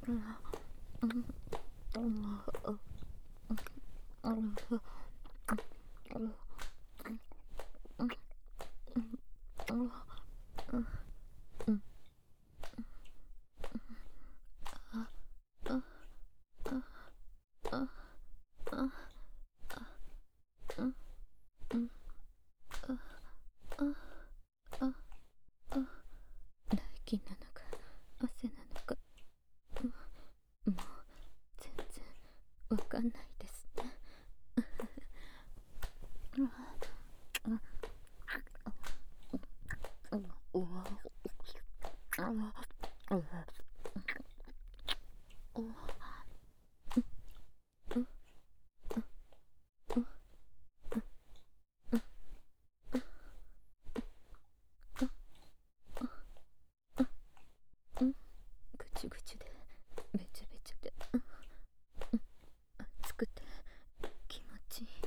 気なのか汗なのか、もう全然わかんないですね。ぐちぐちでべちゃべちゃで暑くて気持ちいい。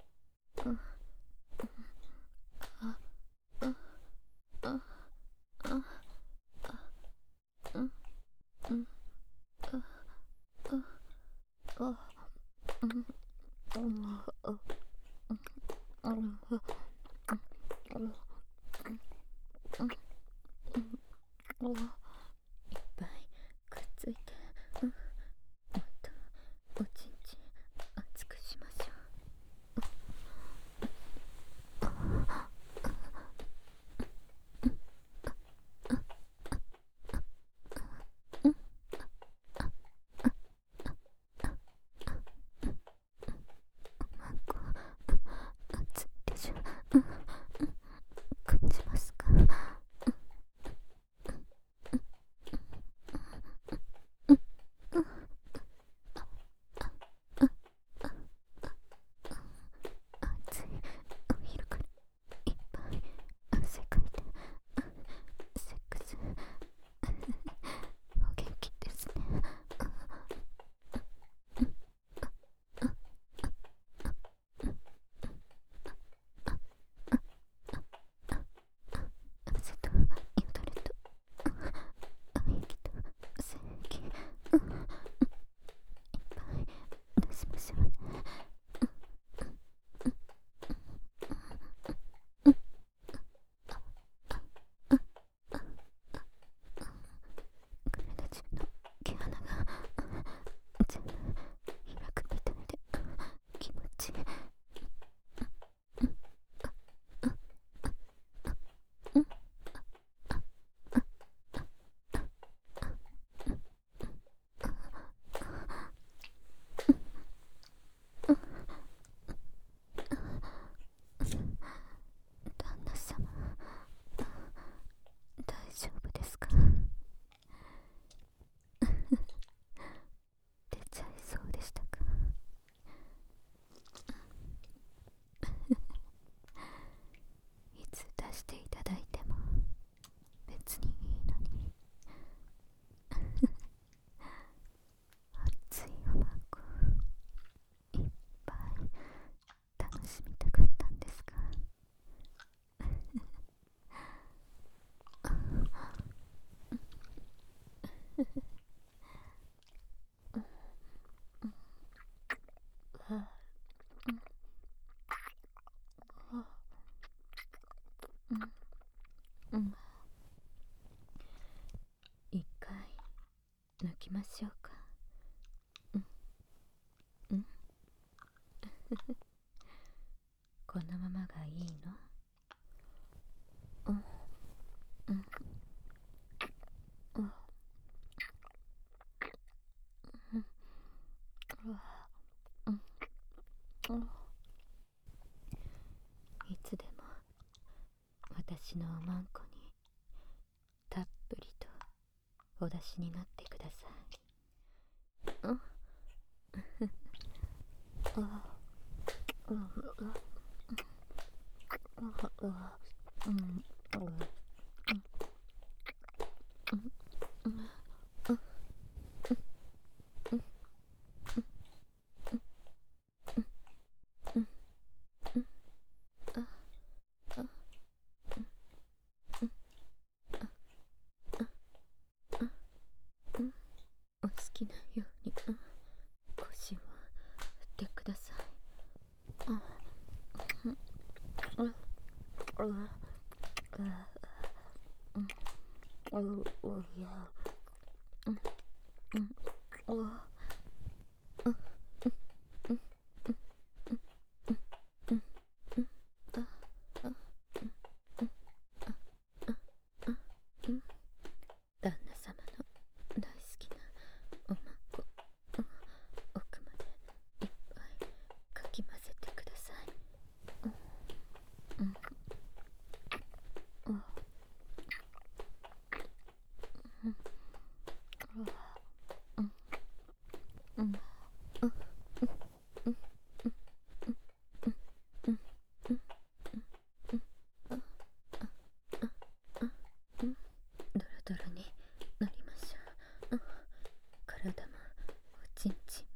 いっぱいくっついて、もっとおちんちん熱くしましょう。熱いでしょ。感じますか？暑いお昼からいっぱい汗かいてセックスお元気ですね。汗とよだれと唾液と精液いっぱい出しましょうね。体中の毛穴が全部開くみたいで気持ちいい。旦那様、大丈夫ですか？出ちゃいそうでしたか？いつ出していただいても別にいいのに。熱いおまんこいっぱい楽しみたかったんですか？一回抜きましょうか。このままがいいの？いつでも私のおまんこにたっぷりとお出しになってください。 お好きなように腰を振ってください。旦那様の大好きなおまんこ、奥までいっぱいかき混ぜてください。ドロドロになりましょう。体もおちんちん